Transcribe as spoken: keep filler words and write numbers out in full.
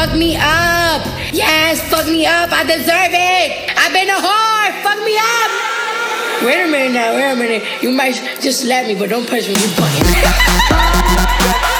fuck me up. Yes, fuck me up. I deserve it. I've been a whore. Fuck me up. Wait a minute now. Wait a minute. You might just slap me, but don't punch me. You fucking.